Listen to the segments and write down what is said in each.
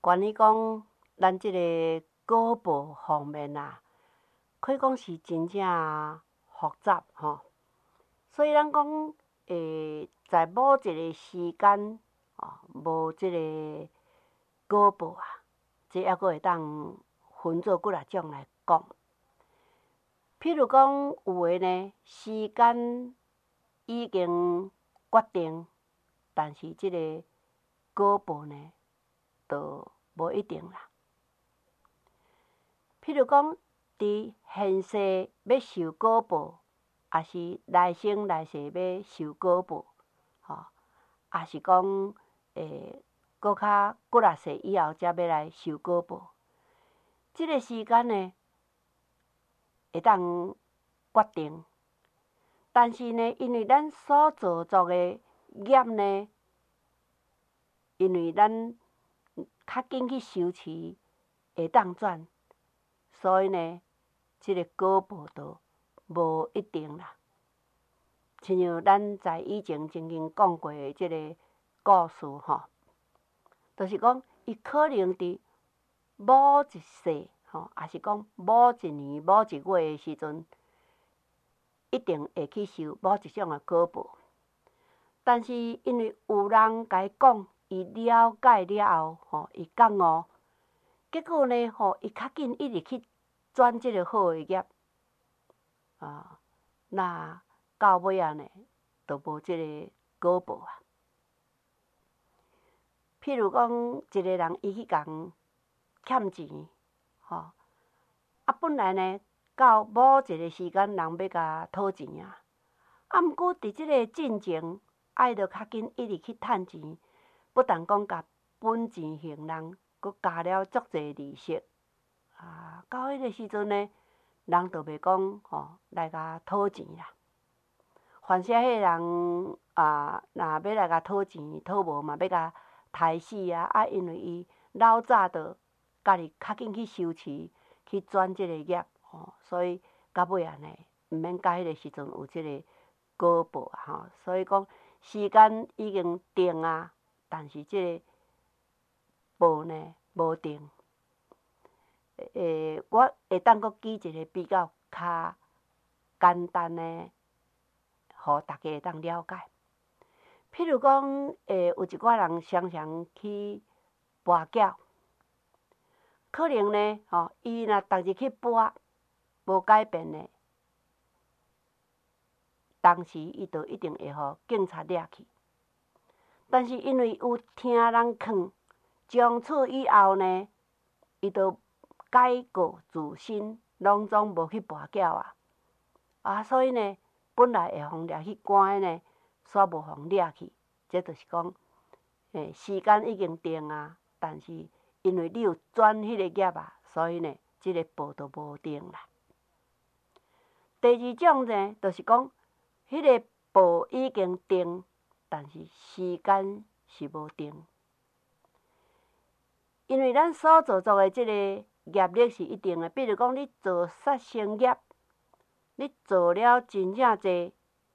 关于讲咱即个果报方面啊，可以讲是真正复杂吼。所以咱讲，在某一个时间无即个果报啊，这抑阁会当分做几啊种来讲。譬如讲，有诶呢，时间已经决定，但是即个果报呢，就无一定啦。譬如讲，伫现世要受果报，也是来生来世要受果报，也是讲，搁较几啊世以后才要来受果报。即个时间呢，会当决定，但是呢，因为咱所做作的业呢，因为咱较紧去修持，会当转，所以呢，即个果报就无一定啦。亲像咱在以前曾经讲过的即个故事吼，就是讲伊可能伫某一世也是讲某一年、某一月的时阵，一定会去受某一种的果报。但是因为有人甲伊讲，伊了解了后，伊觉悟，结果呢，伊较紧一直去转即个好的业，那到尾啊呢，就无即个果报啊。譬如讲，一个人伊去共欠钱，本来呢，到某一个时间，人要甲讨钱啊。毋过伫即个进前，爱着较紧一直去趁钱，不但讲甲本钱还人，佫加了足侪利息。到迄个时阵呢，人就袂讲来甲讨钱啦。反正迄个人若要来甲讨钱，讨无嘛要甲刣死啊！因为伊老早就家己较紧去修持，去转即个业，所以到尾啊呢，毋免到迄个时阵有即个果报啊！所以讲时间已经定啊，但是即个报呢无定。我会当佫举一个比较较简单的，互大家会当了解。譬如讲，有一寡人常常去跋筊，可能呢，伊若逐日去跋，无改变呢，当时伊就一定会互警察抓去。但是因为有听人劝，从此以后呢，伊就改过自新，拢总无去跋筊啊。所以呢，本来会互抓去关的呢，煞无互抓去。这就是讲，时间已经定啊，但是因为你有转迄个业啊，所以呢，即个报就无定啦。第二种呢，就是讲，迄个报已经定，但是时间是无定。因为咱所做的即个业力是一定的，比如讲你做杀生业，你做了真正济，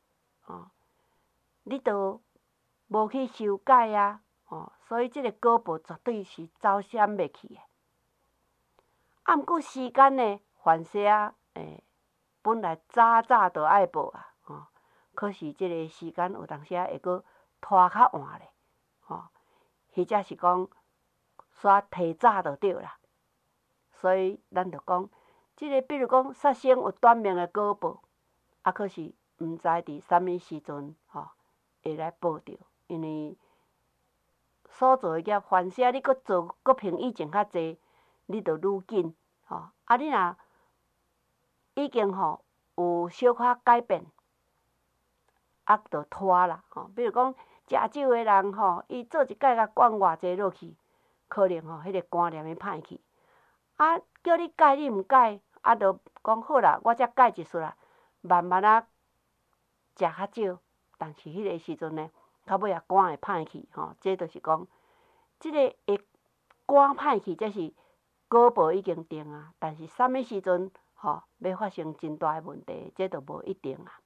你就无去修改啊，所以即个果报绝对是走闪袂去的。毋过时间呢，凡事啊，本来早早就爱报啊，可是即个时间有当时会阁拖较晚咧，或者是讲煞提早就对啦。所以咱就讲，即个比如讲杀生有短命的果报，可是毋知伫啥物时阵会来报着。因为所做的业，凡事你阁做阁比以前较济，你就愈紧你若已经有小可改变，就拖啦比如讲食酒的人伊做一届甲灌偌济落去，可能迄个观念会歹去。叫你改你毋改，就讲好啦，我则改一撮啦，慢慢食较少，但是迄个时阵呢，到尾肝会歹去这就是讲，即个会肝歹去，这是果报已经定啊，但是啥物时阵要发生真大的问题，这就无一定啊。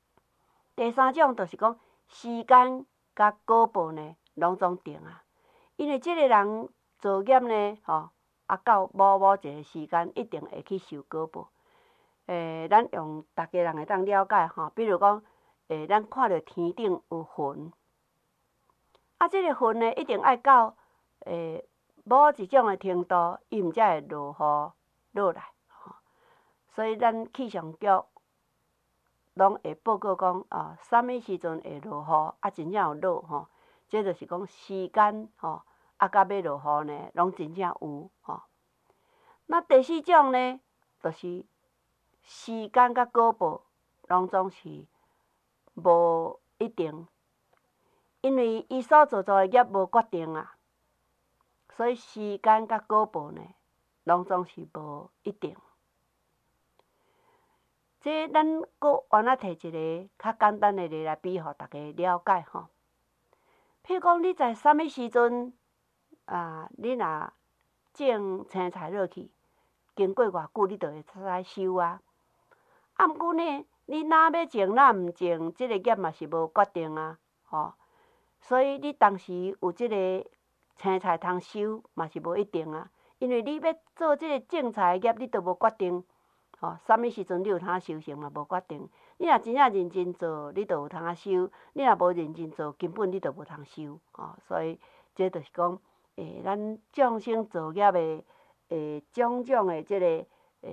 第三种就是讲，时间甲果报呢，拢总定啊， 因为即个人作业呢，到某一个时间，一定会去受果报。咱用逐家人会当了解比如讲，咱看到天顶有云，即个云呢，一定爱到某一种的程度，伊毋才会落雨落来。所以咱气象局拢会报告讲，啥物时阵会落雨，真正有落这就是讲时间到要落雨呢，拢真正有那第四种呢，就是时间甲果报，拢总是无一定，因为伊所做的业无决定啊，所以时间甲果报呢，拢总是无一定。这咱搁原仔摕一个较简单的例来比，互大家了解譬如讲，你在啥物时阵你若种青菜落去，经过偌久，你就会使收啊。毋过呢，你哪要种哪毋种，即个业嘛是无决定啊，所以你当时有即个青菜通收，嘛是无一定啊。因为你要做即个种菜的业，你都无决定，啥物时阵你有通收成嘛无决定。你若真正认真做，你就有通收；你若无认真做，根本你就无通收。所以这就是讲，咱众生作业的种种的即个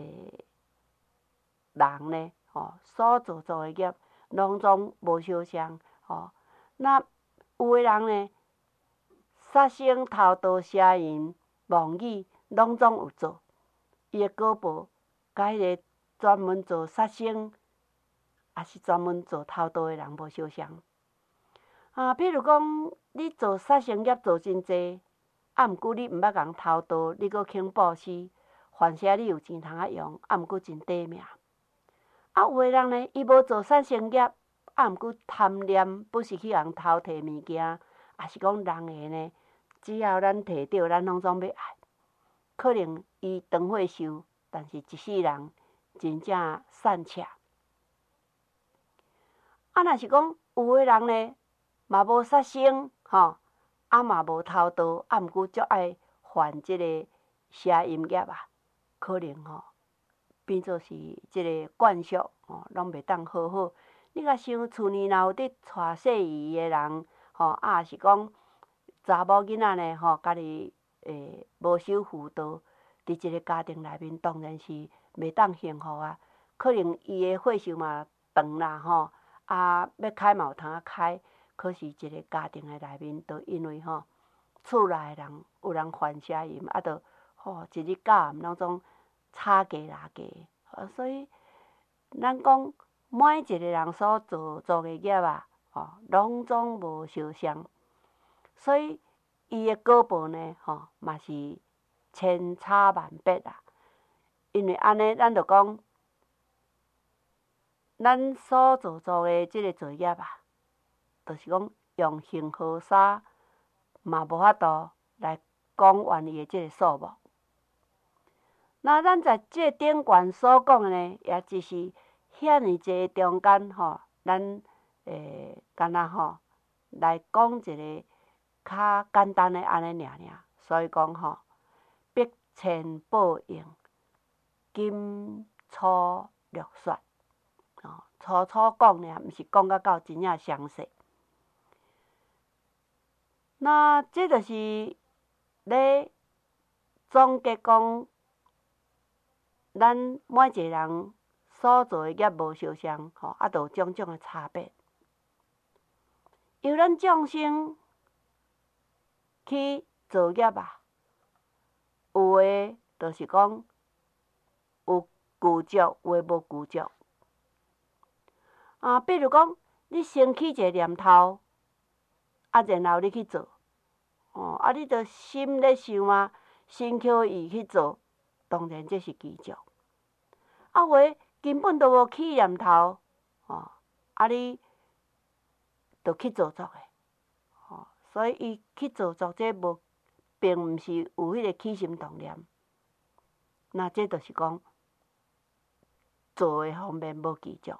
人呢，所做的业，拢总无相像。那有的人呢，杀生、偷盗、邪淫、妄语，拢总有做，伊的果报，甲迄个专门做杀生，也是专门做偷盗的人无相像。譬如讲，你做杀生业做真济，毋过你毋捌共偷盗，你阁肯布施，反正你有钱通用，毋过真短命。有的人呢，伊无做杀生业，毋过贪念，不是去共偷摕物件，也是讲人的呢，只要咱摕到，咱拢总要爱。可能伊长岁寿，但是一世人真正善巧。若是讲有的人呢，嘛无杀生嘛无偷盗，毋过足爱犯即个邪淫业可能变做是即个惯俗拢袂当好好。你甲想，厝里若有伫带细姨的人也是讲查某囡仔呢家己无守妇道，伫一个家庭内面当然是袂当幸福啊。可能伊的岁数嘛长啦要开嘛有通开，可是一个家庭的内面，都因为厝内的人有人犯邪淫，就一日到暗拢总吵架拉架。所以咱讲每一个人所做的业拢总无相像，所以伊的果报呢嘛是千差万别啊。因为安尼，咱就讲，咱所做的即个作业就是讲用恒河沙嘛无法度来讲完伊的即个数目。那咱在即个顶悬所讲的呢，也只是遐尼济中间咱干若来讲一个较简单的安尼尔。所以讲必千报应，金初略说。粗粗讲尔，毋是讲到真正详细。那这就是咧总结讲，咱每一个人所做的业无相像，就有种种的差别。由咱众生去做业有的就是讲有具足，有的无具足。比如讲，你升起一个念头，然后你去做，你着心咧想啊，身口意去做，当然这是具足。有的根本都无起念头，你着去做作的，所以伊去做作，这并毋是有迄个起心动念。那这就是讲做的方面无具足。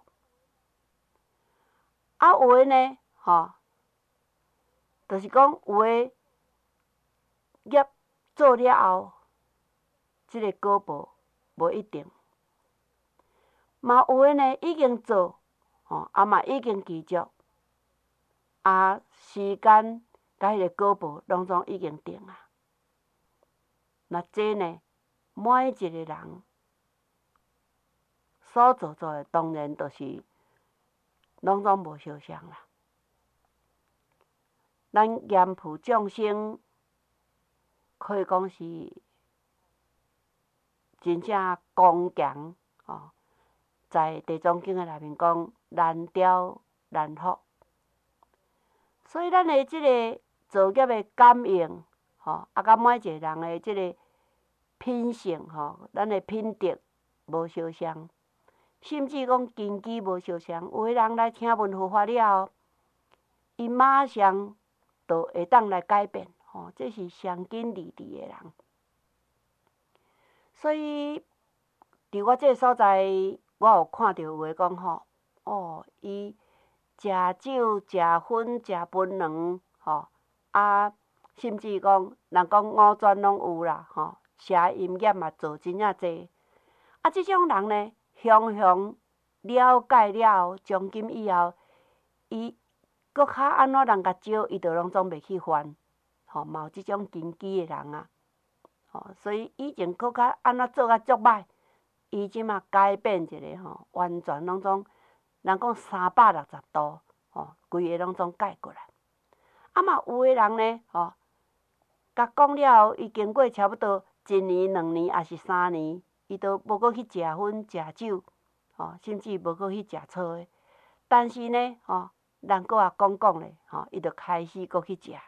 有的呢，就是讲有的业做了后，即个果报无一定。嘛有诶呢，已经做，嘛已经记住，时间甲迄个果报拢总已经定啊。那这呢，每一个人所做诶，当然就是拢总无相像啦。咱严普众生，可以讲是真正刚强在地藏经诶内面讲难雕难服，所以咱诶即个造业诶感应，甲每一个人诶即个品性咱诶品德无相像，甚至讲根基无相像。有诶人来听闻佛法了后，伊马上就会当来改变，这是上紧离地诶人。所以伫我即个所在，我有看到有诶讲伊食酒、食薰、食槟榔，甚至讲人讲五专拢有啦，邪淫业嘛做真正济。即种人呢，常常了解了后，从今以后，伊搁较安怎人甲招，伊就拢总袂去犯。嘛有即种根基诶人啊。所以以前搁较安怎做甲足歹，伊即马改变一个完全拢总，人讲360度，规个拢总改过来。嘛有诶人呢，甲讲了后，伊经过差不多1年、2年，还是3年，伊都无搁去食薰、食酒，甚至无搁去食草诶。但是呢，人搁也讲咧，伊就开始搁去食。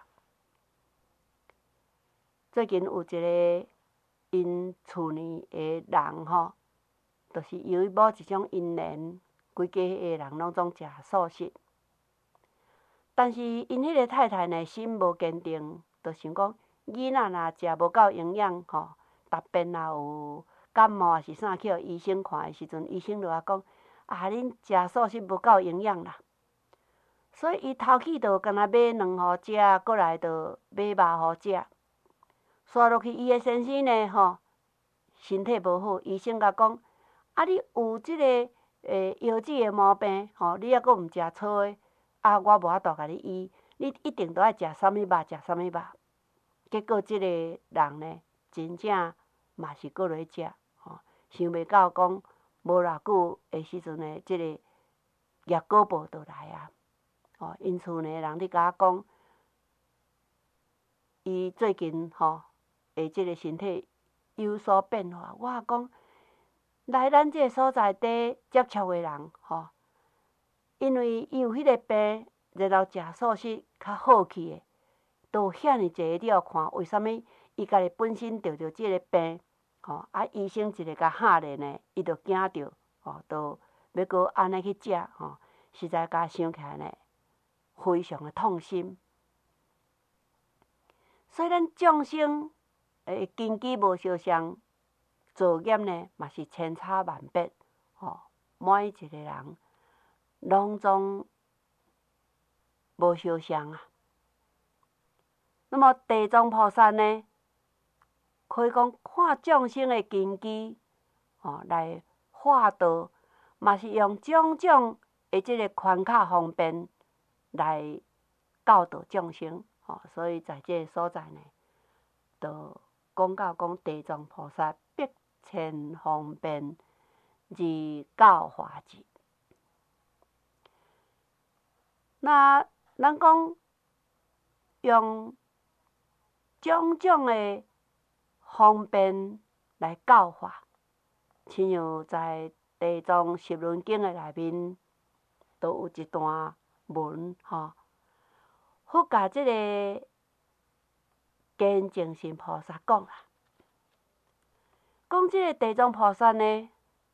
最近有一个因厝呢诶人就是由于某一种因缘，规家诶人拢总食素食。但是因迄个太太呢，心无坚定，就想讲囡仔若食无够营养，逐遍若有感冒还是啥去互医生看诶时阵，医生就甲讲恁食素食无够营养啦。所以伊头起就干那买卵互食，过来就买肉互食。刷落去，伊诶先生呢，身体无好，医生甲讲你有即个腰子诶毛病，你抑阁毋食草诶，我无法度甲你医，你一定着爱食啥物肉，食啥物肉。结果即个人呢，真正嘛是搁落去食，想袂到讲无偌久诶时阵呢，即个业果报就来啊。因厝呢人咧甲我讲，伊最近诶即个身体有所变化。我讲来咱即个所在地接触诶人，因为伊有迄个病，然后食素食较好去诶，都有遐尼济了看，为什物伊家己本身着着即个病，医生一个甲吓咧呢，伊就惊着，都要搁安尼去食，实在甲想起来呢，非常诶痛心。所以咱众生诶根基无相像，造业呢嘛是千差万别，每一个人拢总无相像啊。那么地藏菩萨呢，可以讲看众生诶根基，来化导，嘛是用种种诶即个宽巧方便来教导众生。所以在这个所在呢，就讲到讲地藏菩萨百千方便而教化之。那咱讲用种种的方便来教化，亲像在《地藏十轮经》的内面，都有一段文佛甲即个见净心菩萨讲啦，讲即个地藏菩萨呢，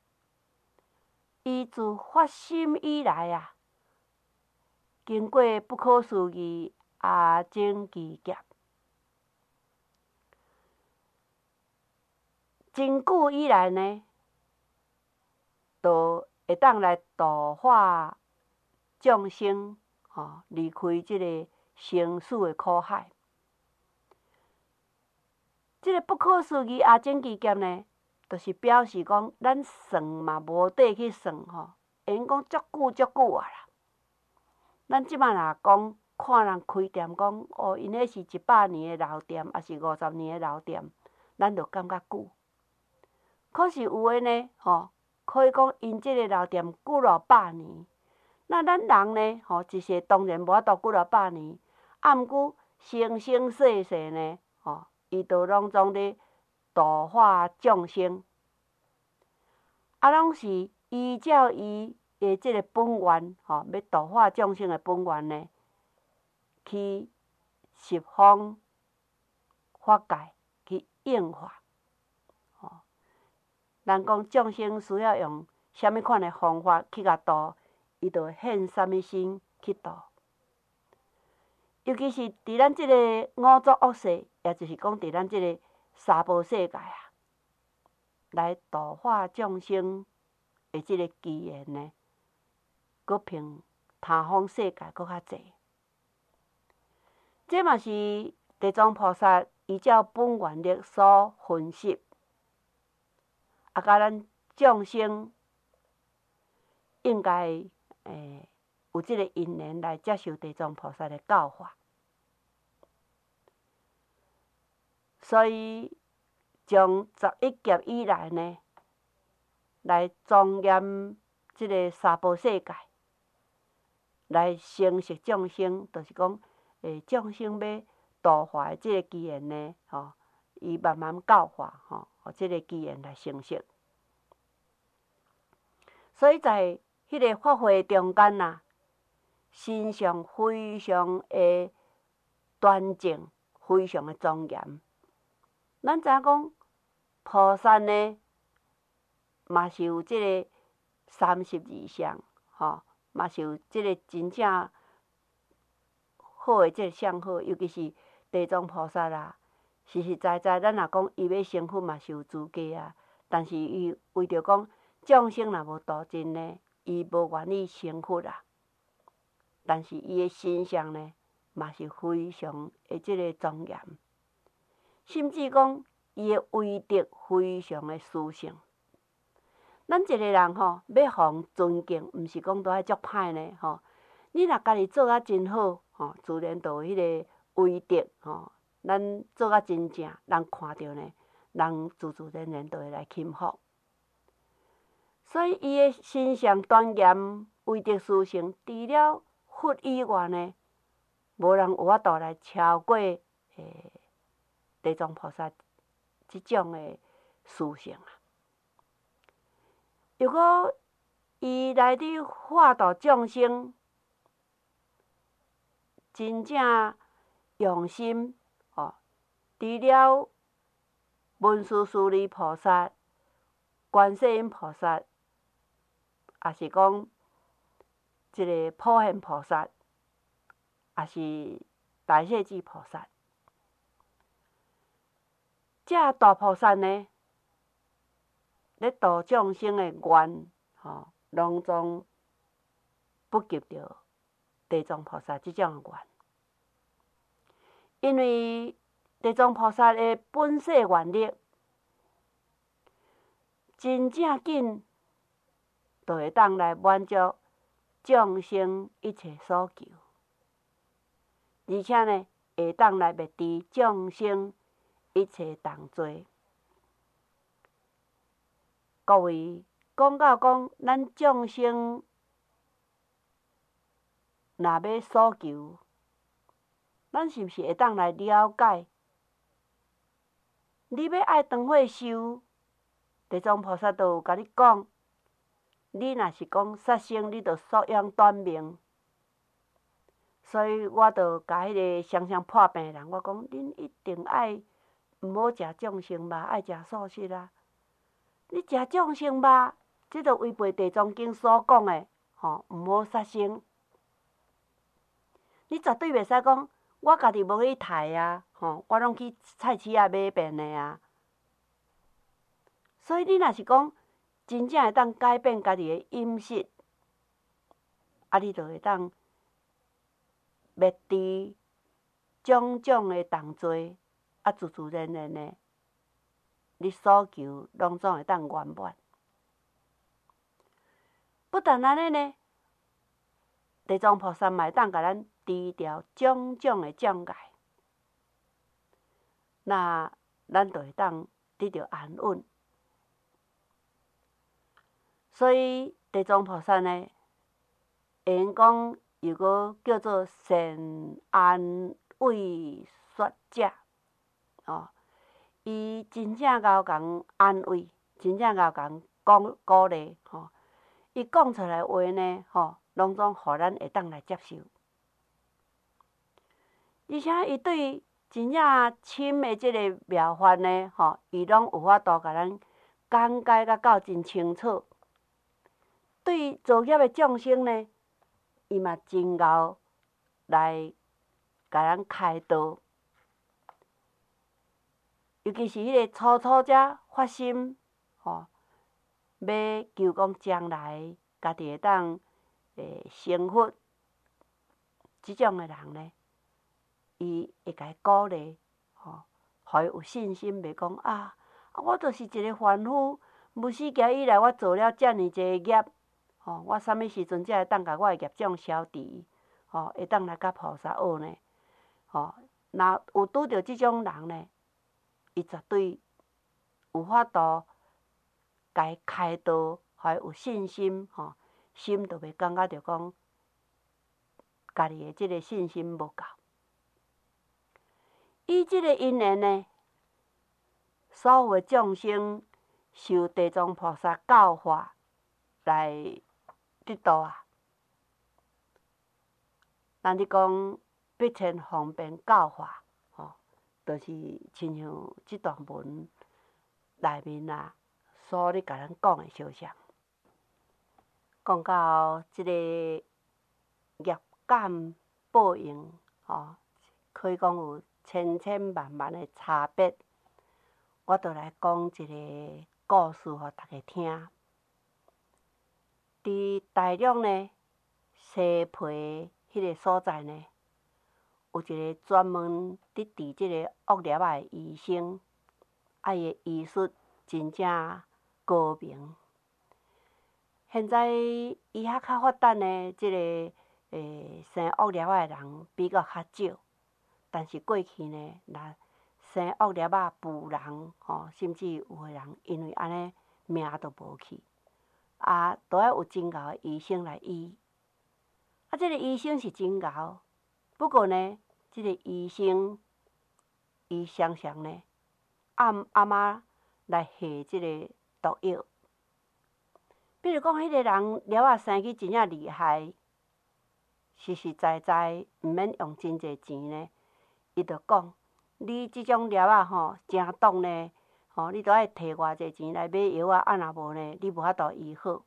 伊自发心以来啊，经过不可思议阿僧祇劫，真久以来呢，都会当来度化众生，离开即个生死的苦海。 即个不可思议阿正基劫呢，就是表示讲，咱算嘛无底去算吼，会用讲足久啊啦。咱即摆若讲看人开店讲，哦，因迄是100年的老店，还是50年的老店，咱就感觉久。可是有诶呢，吼，可以讲因即个老店久了100年。那咱人呢，吼，一世当然无法度久了100年，啊，毋过生生世世呢，吼，伊都拢总咧度化众生，啊，拢是依照伊诶即个本愿，吼，要度化众生诶本愿呢，去十方法界去应化，吼。咱讲众生需要用啥物款诶方法去甲度，伊就现啥物身去度。尤其是伫咱即个五浊恶世，也就是讲伫咱即个娑婆世界啊，来度化众生的即个机缘呢，搁比他方世界搁较济。这嘛是地藏菩萨依照本愿力所分析，啊，甲咱众生应该有即个因缘来接受地藏菩萨的教法。所以从11劫以来呢，来庄严即个娑婆世界，来成熟众生，就是讲，众生要度化的即个机缘呢，吼，伊慢慢教化，吼，互即个机缘来成熟。所以在迄个法会中间啊，身上非常的端正，非常的庄严。咱知影讲，菩萨呢，嘛是有即个32相，吼，嘛是有即个真正好诶即个相好，尤其是地藏菩萨啦，实实在在，咱若讲伊要成佛嘛是有资格啊。但是伊为着讲众生若无度尽呢，伊无愿意成佛啊。但是伊诶身相呢，嘛是非常诶即个庄严。甚至讲，伊诶威德非常诶殊胜。咱一个人吼，要互尊敬，毋是讲都爱足歹呢吼。你若家己做啊真好，吼，自然就有迄个威德吼。咱做啊真正，人看着呢，人自然就会来钦服。所以伊诶身相端严，威德殊胜，除了佛以外呢，无人有法度来超过地藏菩萨即种诶殊胜啊！如果伊来伫化度众生，真正用心哦，除了文殊师利菩萨、观世音菩萨，也是讲即个普贤菩萨，也是大势至菩萨。这大菩萨呢，咧度众生的愿，吼，拢总不及着地藏菩萨即种的愿。因为地藏菩萨的本世愿力，真正紧就会当来满足众生一切所求，而且呢，会当来灭除众生一切重罪。各位讲到讲，咱众生若要所求，咱是毋是会当来了解？你要爱长岁寿，地藏菩萨就有甲你讲，你若是讲杀生，你就速养短命。所以我就甲迄个常常破病的人，我讲，恁一定爱毋好食众生肉，爱食素食啊！你食众生肉，即着违背地藏经所讲的，吼，毋好杀生。你绝对袂使讲，我家己无去杀啊，吼，我拢去菜市仔买便的啊。所以你若是讲真正会当改变家己的饮食，啊，你就会当灭除种种的重罪，啊，自然的呢， 你所求拢总会当圆满。不但安尼呢，地藏菩萨嘛会当甲咱除掉种种的障碍，那咱就会当得到安稳。所以地藏菩萨呢，会用讲又个叫做善安慰说者，伊真正甲共安慰，真正甲共鼓励，伊讲出来话呢，拢总互咱会当来接受。而且伊对真正深的即个妙法呢，伊拢有法度甲咱讲解甲到真清楚。对造业的众生呢，伊嘛真贤来甲咱开导。尤其是迄个初者发心，要求讲将来家己会当成佛，即种的人呢，伊会甲伊鼓励，互伊有信心，袂讲我就是一个凡夫，无始劫以来我做了遮尔济业，我啥物时阵才会当甲我的业障消除，会当来甲菩萨学呢？若有拄着即种人呢，伊绝对有法度甲伊开导，互伊有信心，心就袂感觉着讲家己的即个信心无够。以即个因缘呢，所有的众生受地藏菩萨教化来得度啊。咱咧讲必千方便教化，就是亲像即段文内面所咧甲咱讲的相像。讲到即个业感报应，可以讲有千千万万的差别。我就来讲一个故事互大家听。伫大陆呢，西皮迄个所在呢，有一个专门伫治即个恶业的医生，伊的医术真正高明。现在医学较发达呢，即个生恶业的人比较较少，但是过去呢，若生恶业妇人，甚至有个人因为安尼命都无去，都要有真贤的医生来医。即个医生是真贤，不过呢，即个医生伊常常呢暗仔来下即个毒药。比如讲，迄个人了生去真正厉害，实实在在毋免用真济钱呢，伊就讲：你即种了真毒呢，你都爱摕偌济钱来买药啊，若无呢，你无法度医好。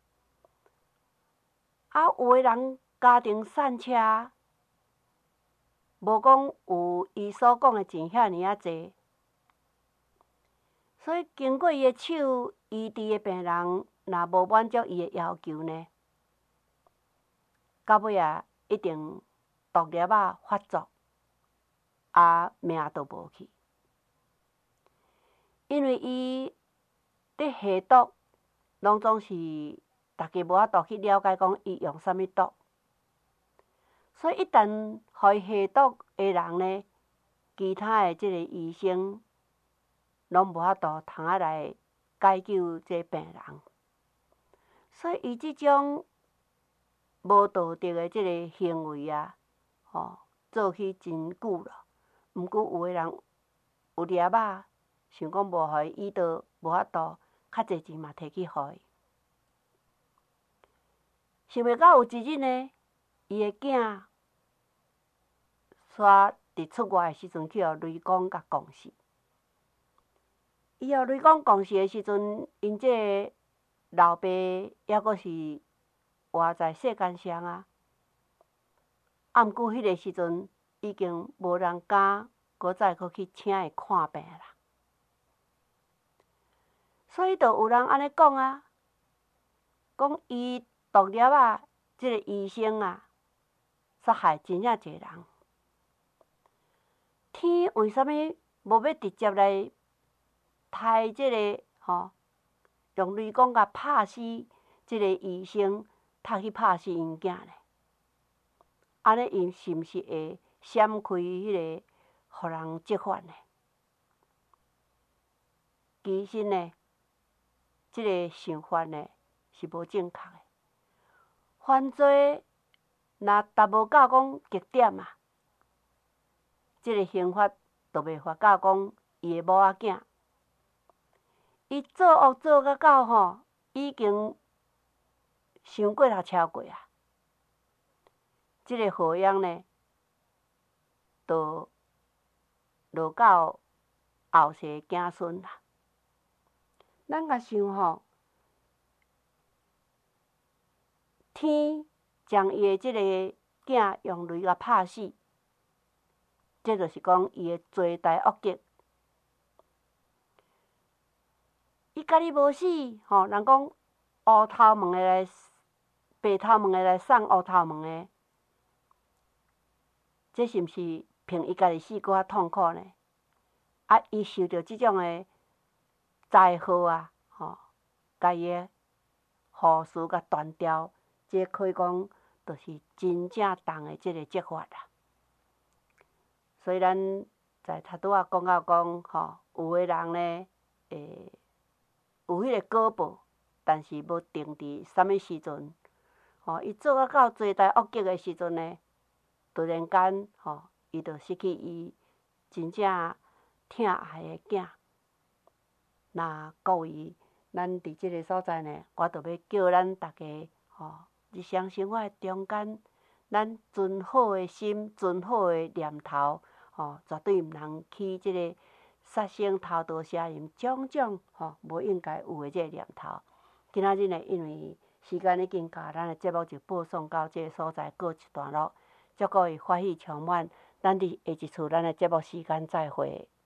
有个人家庭散车，无讲有伊所讲的钱遐尔济，所以经过伊的手医治的病人，若无满足伊的要求呢，到尾一定毒业发作，命都无去。因为伊伫下毒，拢总是大家无法度去了解讲伊用啥物毒，所以一旦互伊下毒的人呢，其他的即个医生拢无法度通来解救这病人。所以伊即种无道德的即个行为做去真久了。毋过有个人有业想讲无互伊医倒，无法度，较济钱嘛摕去互伊。想袂到有一日呢，伊的囝煞伫出外的时阵去互雷公甲讲死。伊互雷公讲死的时阵，因这个老爸还阁是活在世间上毋过迄个时阵已经无人敢搁再去请伊看病啦。所以就有人安尼讲讲伊毒业即个医生杀害真正侪人。天为啥物无要直接来杀即个用雷公甲拍死即个医生，他去拍死因囝呢？安尼因是毋是会闪开迄个互人责罚呢？其实呢，即个想法呢是无正确的。犯罪若达无到讲极点啊，即个刑罚就袂罚到讲伊的某仔囝，伊做恶做到已经伤过头超过啊！即个祸殃呢，就落到后世子孙啦。咱甲想天将伊的即个囝用雷甲拍死，这就是讲伊的罪大恶极。伊家己无死，人讲乌头毛的来，白头毛的来送乌头毛的，这是毋是凭伊家己死搁较痛苦呢？啊，伊受着即种的灾祸啊，家己的护士甲断掉，这可以讲就是真正重的即个责罚啦。所以咱在头拄仔讲到讲，有的人呢，有迄个果报，但是无定伫啥物时阵，伊做到罪大恶极的时阵呢，突然间，伊就失去伊真正疼爱的囝。那各位，咱伫即个所在呢，我着要叫咱大家，日常生活中间，咱存好的心，存好的念头，绝对毋通起即个杀生、偷盗、邪淫种种，无应该有的即个念头。今仔日呢，因为时间已经到，咱的节目就播送到即个所在告一段落。祝各位欢喜充满，咱伫下一次咱的节目时间再会。